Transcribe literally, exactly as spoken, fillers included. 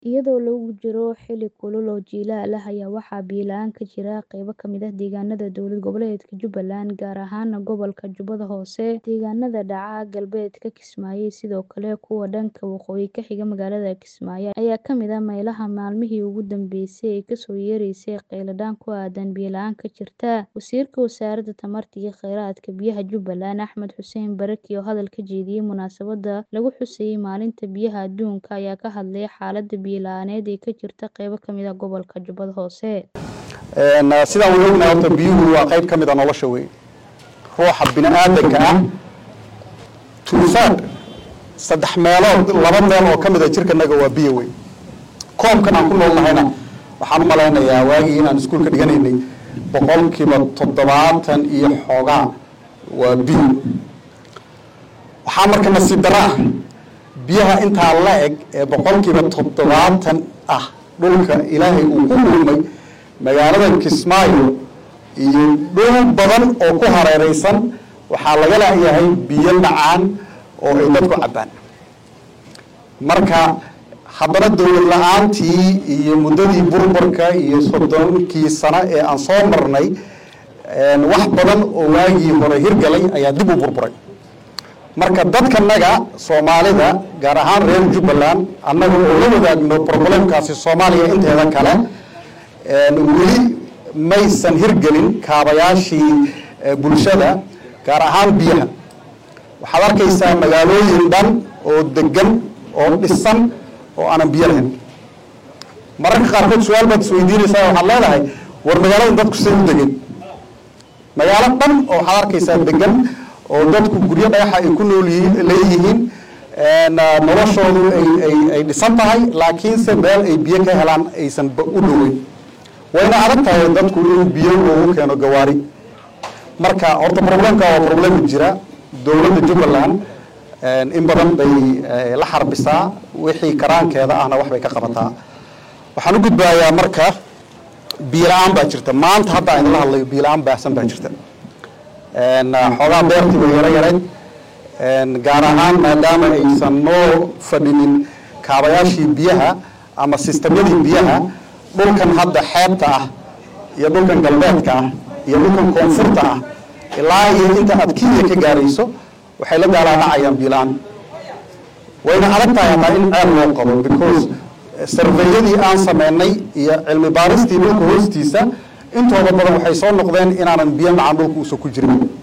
Iyadoo lagu jiro xilli kulul oo jiilaal ah ayaa waxaa biyo la'aan ka jira qaybo ka mid ah deegaanada dowlad goboleedka Jubbaland, gaar ahaan gobolka Jubbada Hoose, deegaanada dhaca galbeedka Kismaayo, sidoo kale kuwa dhanka waqooyi ka xiga magaalada Kismaayo ayaa ka mid ah meelaha maalmihii ugu dambeysay ay kasoo yeeraysay kheyladaan ku aadan biyo la'aan ka jirta. Wasiirka Wasaaradda Tamarta iyo Kheyraadka Biyaha Jubbaland, Axmed Xuseen Baraki, oo hadal ka jeediyay munaasabadda lagu xusayay Maalinta Biyaha Adduunka, ayaa ka hadlay xaaladda biyo la'aaneed ee ka jirta qaybo ka mid ah gobolka Jubbada Hoose. sidaan wada ognahay horta biyuhu waa qayb ka mid ah nolosha weyn. ruuxa bini'aadanka ah two-third saddex meelood laba meel oo ka mid ah jirkanaga waa biyo weyn. koobkan aan ku nool nahayna waxaan u malaynayaa waagii inaan iskuulka dhiganaynay boqolkiiba toddobaatan iyo xoogaa waa biyo. waxaa marka nasiib darro ah biyaha intaa la eg ee boqolkiiba toddobaatan ah dhulka ilaahay uu ku kulmay magaalada Kismaayo iyo dhul badan oo ku hareeraysan waxaa laga leeyahay biyo dhacaan oo ay dadku cabaan. marka haddana dowlad la'aantii iyo muddadii burburka iyo soddonkii sano ee aan soo marnay wax badan oo waagii hore hirgalay ayaa dib u burburay. marka dadkanaga Soomaalida gaar ahaan reer Jubbaland annaga oo la wadaagno problemkaasi Soomaaliya inteeda kale weli maysan hirgelin kaabayaashii bulshada gaar ahaan biyaha. waxaad arkaysaa magaalooyin dhan oo degan oo dhisan oo aanan biyo lahayn. mararka qaarkood su-aal baad isweydiinaysaa waxaad leedahay war magaalada dadku say u degan. magaalo dhan oo waxaad arkaysaa degan oo dadku guryo dhagaxa ay ku nool leeyihiin noloshoodu ay dhisan tahay laakiinse meel ay biyo ka helaan aysan u dhoweyn. wayna adag tahay dadku inuu biyo ugu keeno gawaari. marka horta problemka waa problem jira. dowladda Jubbaland in badan bay la xarbisaa wixii karaankeeda ahna wax bay ka qabataa. waxaan u gudbayaa marka biyo la'aan baa jirta. maanta hadda aan la hadlayo biyo la'aan baahsan baa jirta. xoogaa beertii way yara yareed gaar ahaan maadaama aysan noo fadhinin kaabayaashii biyaha ama sistemyadii biyaha. dhulkan hadda xeebta ah iyo dhulkan galbeedka ah iyo dhulkan koonfurta ah ilaa iyo inta aad Kenya ka gaarayso waxay la daalaa-dhacayaan biyo la'aan. wayna adag tahay hataa in ceel loo qabo because sarveyadii aan sameynay iyo cilmi baaristii dhulka hoostiisa intooda badan waxay soo noqdeen inaanan biyo macaan dhulka uusan ku jirin.